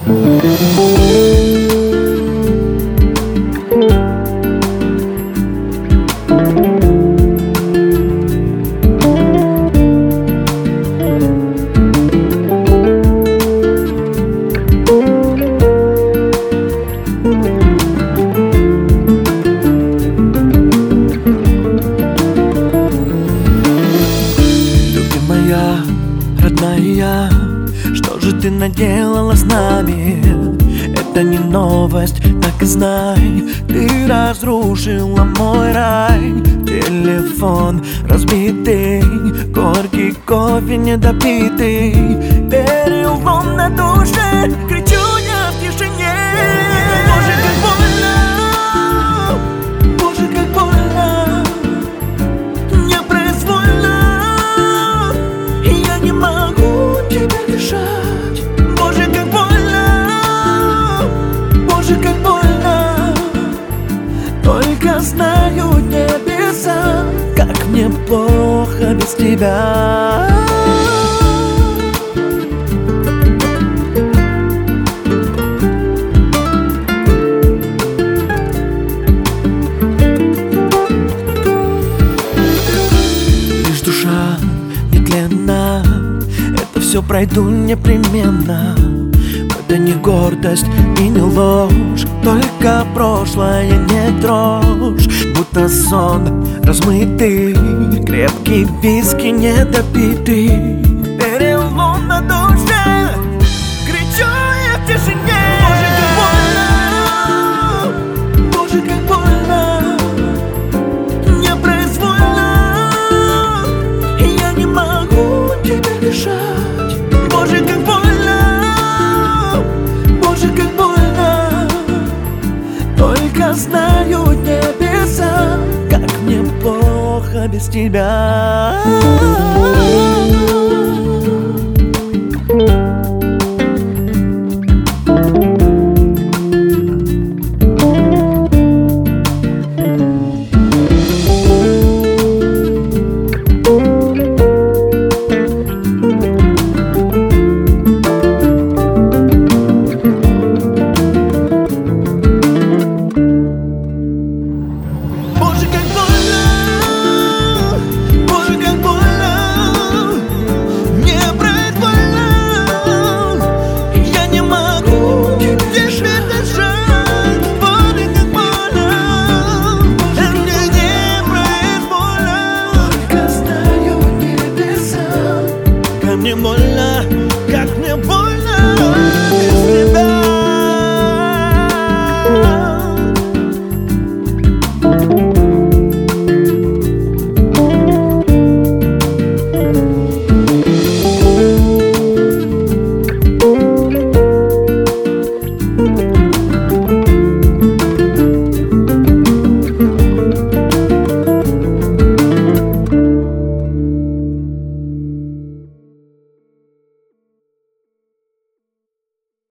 Любимая, родная, что же ты наделала с нами? Это не новость, так и знай. Ты разрушила мой рай. Телефон разбитый, горький кофе недопитый, перелом на душе, кричу я в тишине. Боже, как больно, боже, как больно, непроизвольно я не могу тебе дышать. Боже, как больно, боже, как больно, только знают небеса, как мне плохо без тебя. Лишь душа нетленна, это все пройду непременно. Это не гордость и не ложь, только прошлое не трожь. Будто сон размытый, крепкий виски недопитый, перелом на душе, кричу я в тишине. Боже, как больно, непроизвольно я не могу тебе дышать. Боже, как больно, боже, как больно, только знают небеса, как мне плохо без тебя.